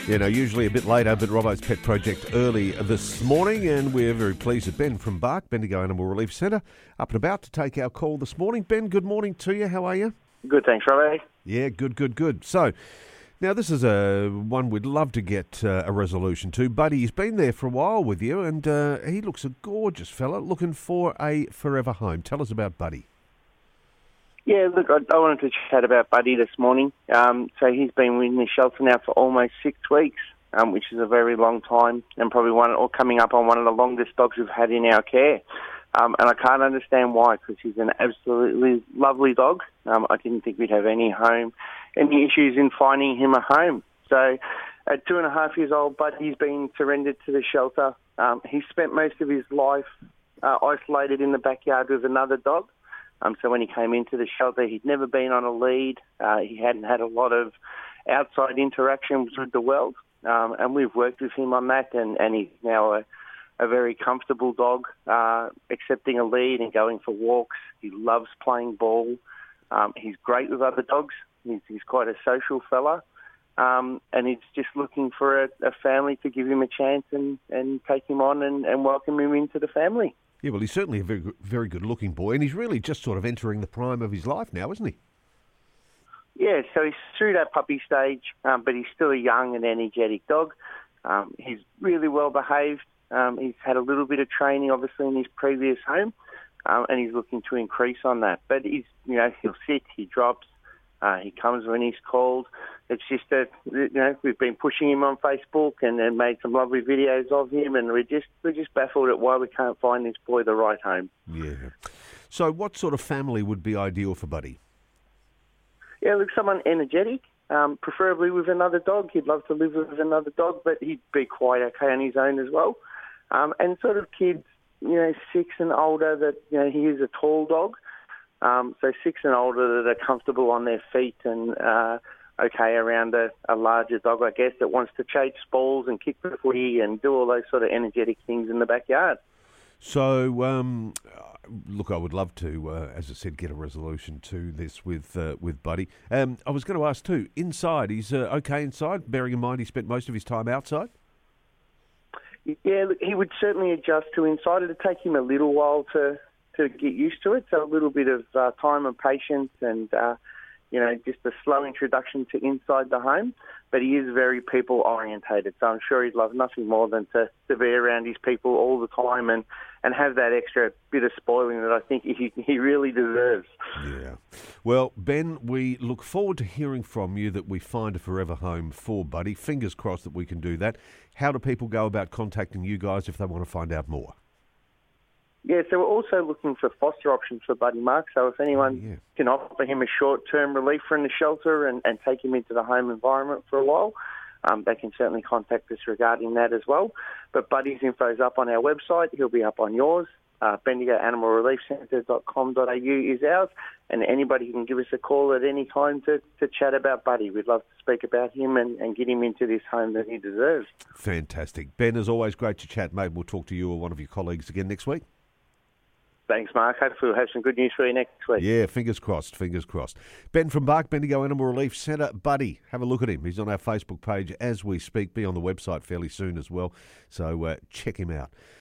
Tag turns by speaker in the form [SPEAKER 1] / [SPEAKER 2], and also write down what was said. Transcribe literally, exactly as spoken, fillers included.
[SPEAKER 1] You know, usually a bit later, but Robbo's Pet Project early this morning, and we're very pleased that Ben from Bark, Bendigo Animal Relief Centre, up and about to take our call this morning. Ben, good morning to you. How are you?
[SPEAKER 2] Good, thanks, Robbo.
[SPEAKER 1] Yeah, good, good, good. So, now this is a one we'd love to get uh, a resolution to. Buddy's been there for a while with you, and uh, he looks a gorgeous fella looking for a forever home. Tell us about Buddy.
[SPEAKER 2] Yeah, look, I, I wanted to chat about Buddy this morning. Um, so he's been in the shelter now for almost six weeks, um, which is a very long time, and probably one, or coming up on one of the longest dogs we've had in our care. Um, and I can't understand why, because he's an absolutely lovely dog. Um, I didn't think we'd have any home, any issues in finding him a home. So at two and a half years old, Buddy's been surrendered to the shelter. Um, he spent most of his life uh, isolated in the backyard with another dog. Um, so when he came into the shelter, he'd never been on a lead. Uh, he hadn't had a lot of outside interactions with the world. Um, and we've worked with him on that, and, and he's now a, a very comfortable dog, uh, accepting a lead and going for walks. He loves playing ball. Um, he's great with other dogs. He's, he's quite a social fella. Um, and he's just looking for a, a family to give him a chance and, and take him on and, and welcome him into the family.
[SPEAKER 1] Yeah, well, he's certainly a very, very good-looking boy, and he's really just sort of entering the prime of his life now, isn't he?
[SPEAKER 2] Yeah, so he's through that puppy stage, um, but he's still a young and energetic dog. Um, he's really well behaved. Um, he's had a little bit of training, obviously, in his previous home, um, and he's looking to increase on that. But he's, you know, he'll sit, he drops, uh, he comes when he's called. It's just that, you know, we've been pushing him on Facebook and, and made some lovely videos of him, and we're just we're just baffled at why we can't find this boy the right home.
[SPEAKER 1] Yeah. So, what sort of family would be ideal for Buddy?
[SPEAKER 2] Yeah, look, someone energetic, um, preferably with another dog. He'd love to live with another dog, but he'd be quite okay on his own as well. Um, and sort of kids, you know, six and older. That, you know, he is a tall dog, um, so six and older that are comfortable on their feet and uh, okay around a, a larger dog, I guess, that wants to chase balls and kick the footy and do all those sort of energetic things in the backyard.
[SPEAKER 1] So, um, look, I would love to, uh, as I said, get a resolution to this with uh, with Buddy. Um, I was going to ask too, inside, he's uh, okay inside, bearing in mind he spent most of his time outside?
[SPEAKER 2] Yeah, look, he would certainly adjust to inside. It'd take him a little while to, to get used to it, so a little bit of uh, time and patience and... Uh, you know, just a slow introduction to inside the home. But he is very people-orientated, so I'm sure he'd love nothing more than to, to be around his people all the time and, and have that extra bit of spoiling that I think he, he really deserves.
[SPEAKER 1] Yeah. Well, Ben, we look forward to hearing from you that we find a forever home for Buddy. Fingers crossed that we can do that. How do people go about contacting you guys if they want to find out more?
[SPEAKER 2] Yeah, so we're also looking for foster options for Buddy, Mark. So if anyone
[SPEAKER 1] yeah.
[SPEAKER 2] can offer him a short-term relief from the shelter and, and take him into the home environment for a while, um, they can certainly contact us regarding that as well. But Buddy's info is up on our website. He'll be up on yours. Uh, bendigo animal relief centre dot com dot a u is ours. And anybody can give us a call at any time to, to chat about Buddy. We'd love to speak about him and, and get him into this home that he deserves.
[SPEAKER 1] Fantastic. Ben, as always, great to chat, mate. We'll talk to you or one of your colleagues again next week.
[SPEAKER 2] Thanks, Mark. Hopefully we'll have some good news for you next week.
[SPEAKER 1] Yeah, fingers crossed, fingers crossed. Ben from Bark, Bendigo Animal Relief Centre. Buddy, have a look at him. He's on our Facebook page as we speak. Be on the website fairly soon as well, so uh, check him out.